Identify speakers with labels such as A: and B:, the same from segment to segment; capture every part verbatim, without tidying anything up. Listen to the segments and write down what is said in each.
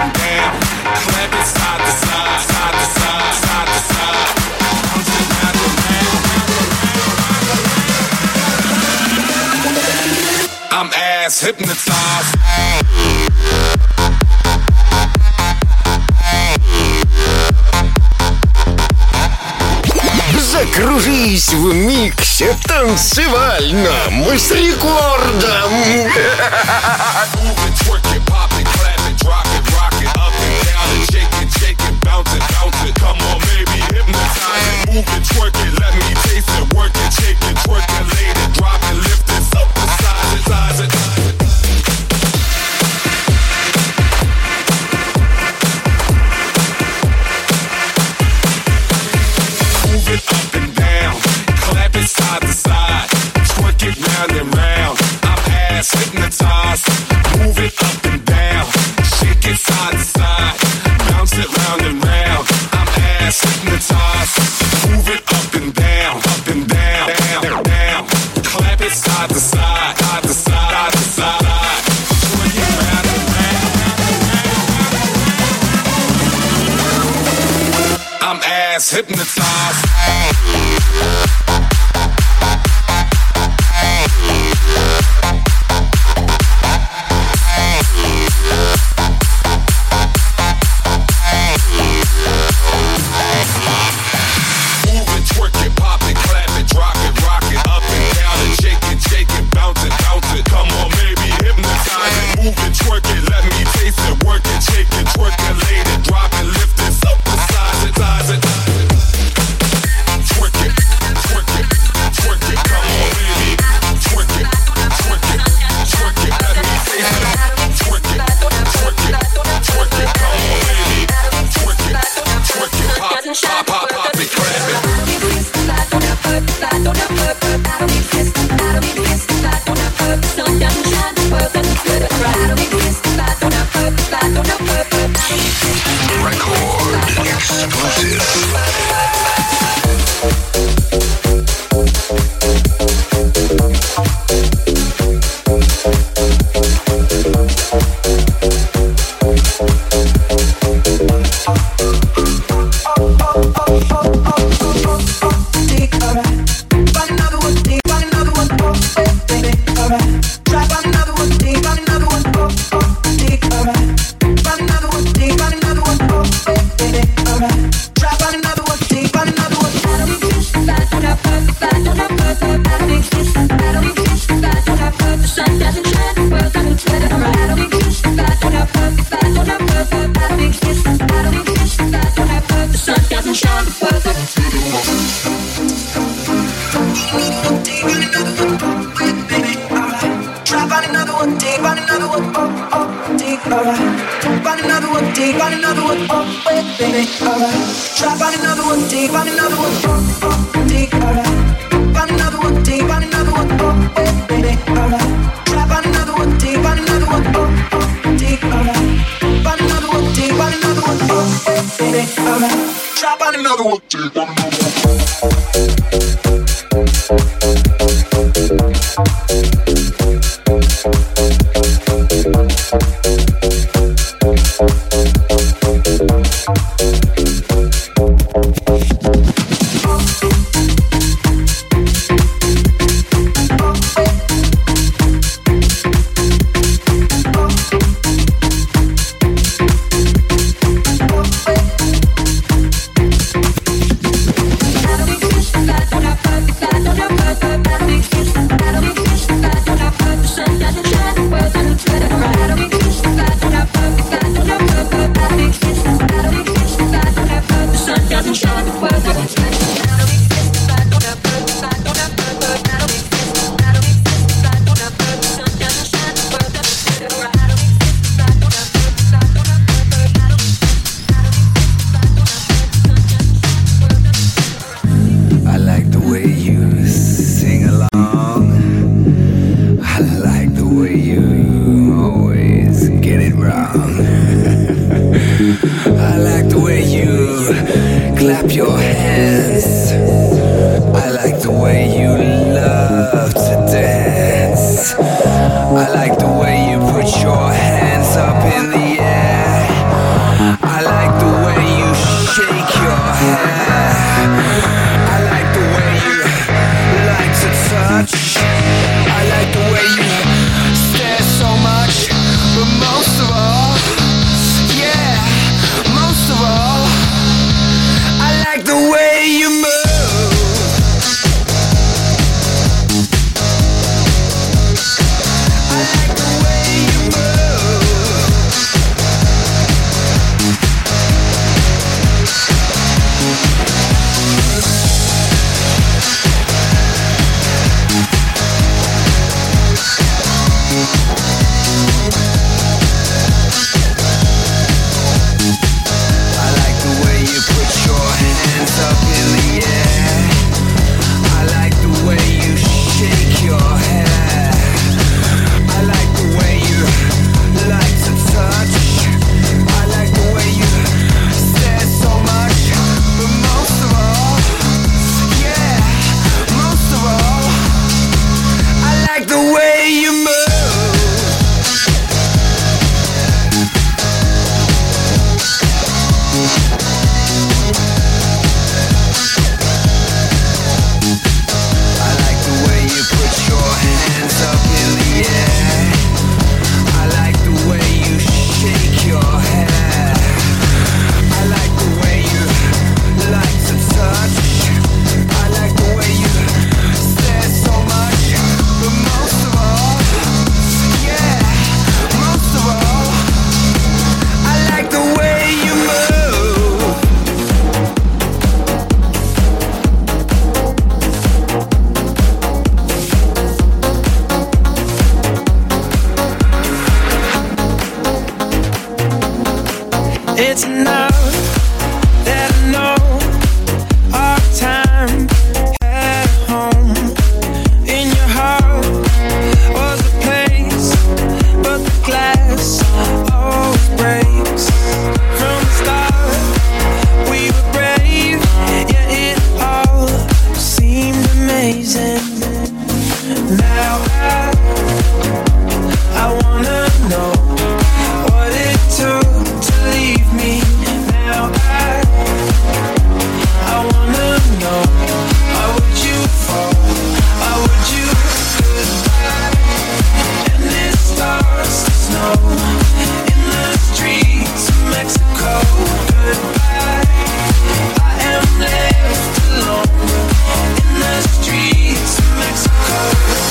A: down, clap it side to side, side to side, side to side. Bounce it round and round. I'm ass hypnotized.
B: Закружись в миксе танцевальном с рекордом.
A: Move it, twerk it, pop it, clap it, drop it, rock it, up and down and shake it, shake it, bounce it, bounce it. Come on, baby, hypnotize it. Move it, twerk it, let me taste it, work it, shake it, twerk it, lay it, drop it, lift it, supersize it, size it. Move it up and down, clap it side to side, twerk it round and round. I'm ass hypnotized. Move it up and down, shake it side to side, bounce it round and round. I'm ass hypnotized. Move it up and down, up and down, down, down. Clap it side to side, side to side, side to side. Swing it round and round. I'm ass hypnotized.
C: clap your hands. I like the way you love to dance. I like the way you put your hands up in the air.
D: It's enough that I know our time at home in your heart was a place, but the glass always breaks. From the start, we were brave, yeah, it all seemed amazing. Now I, I wanna know what it took to leave me. Now I, I wanna know, why would you fall? Why would you goodbye? And it starts to snow in the streets of Mexico. Goodbye, I am left alone in the streets of Mexico.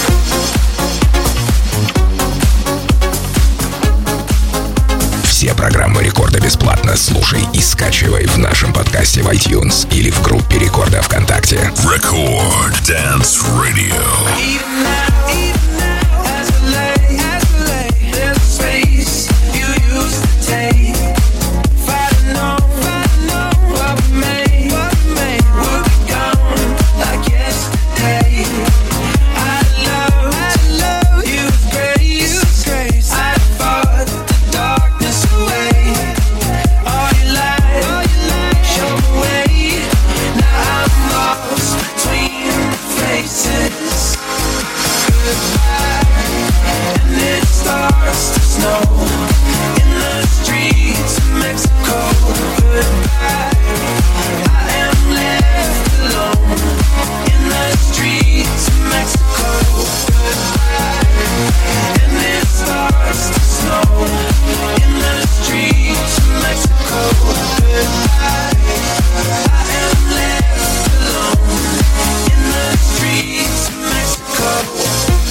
E: Все программы Рекорда бесплатно слушай и скачивай в нашем подкасте в iTunes или в группе Рекорда ВКонтакте.
A: Record Dance Radio.
D: Even now, even now, as I lay, as I lay, there's a space you used to take. If I'd known, if I'd known what we made, what we made would be gone like yesterday. I love, I love you with grace, you with grace. I fought the darkness away. All your light, all your light, show the way. Now I'm lost between the faces. Goodbye, and it starts to snow in the streets of Mexico. Goodbye, I am left alone in the streets of Mexico. Goodbye, and it starts to snow in the streets of Mexico. Goodbye, I am left alone in the streets of Mexico.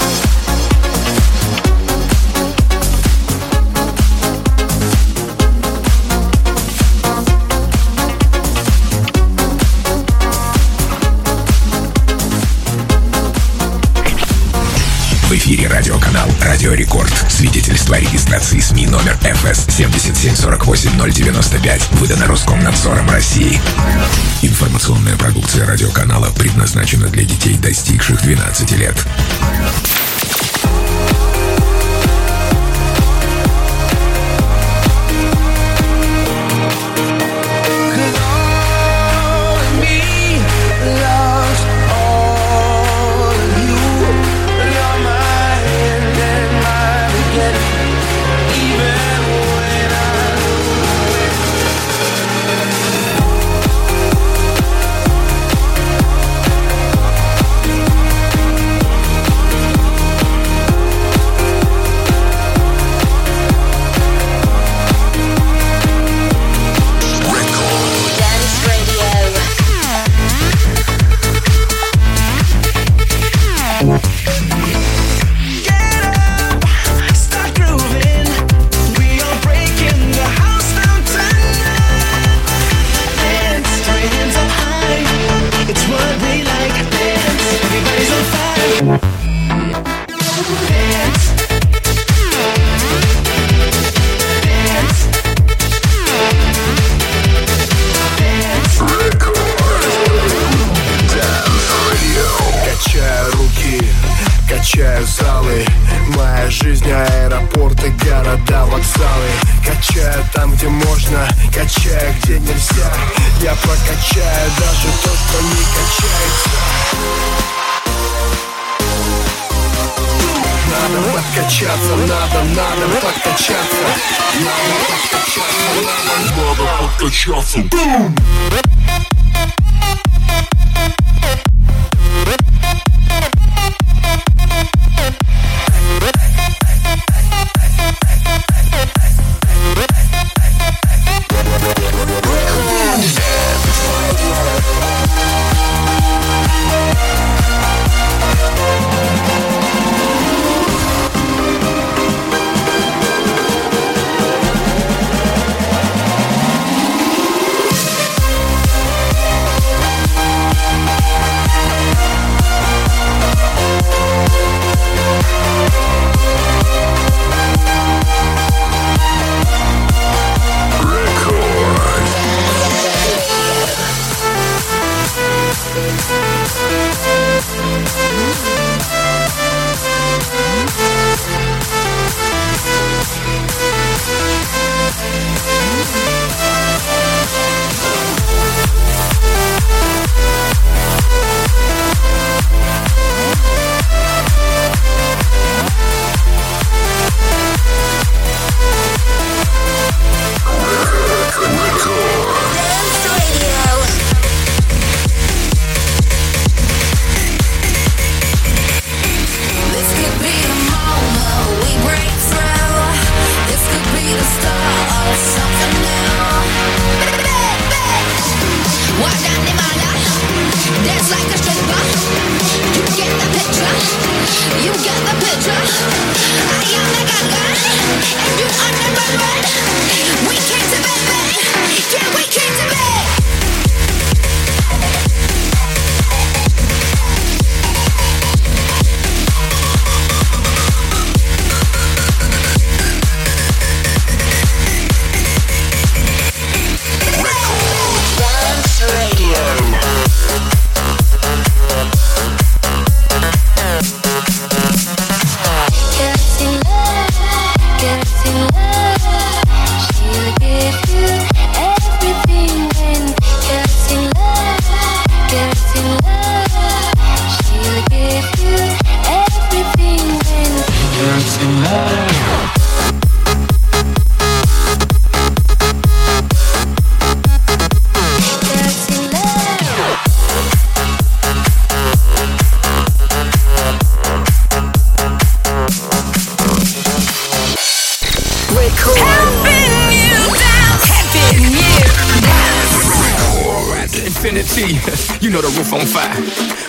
E: В эфире радиоканал «Радио Рекорд». Свидетельство о регистрации СМИ номер эф эс семь семь четыре восемь ноль девять пять. Выдано Роскомнадзором России. Информационная продукция радиоканала предназначена для детей, достигших двенадцати лет.
F: Качаю залы, моя жизнь, аэропорты, города, вокзалы. Качаю там, где можно, качаю, где нельзя. Я прокачаю даже то, что не качается. Надо подкачаться, надо, надо подкачаться. Надо подкачаться, надо, надо подкачаться.
G: infinity. You know the roof on fire.